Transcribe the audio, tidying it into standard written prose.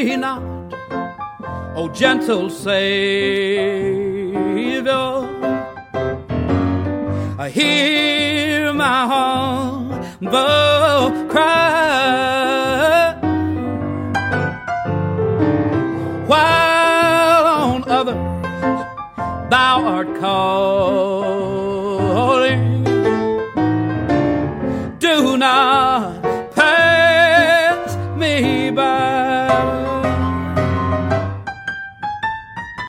me not, O gentle Savior. Hear my humble cry, while on others thou art called.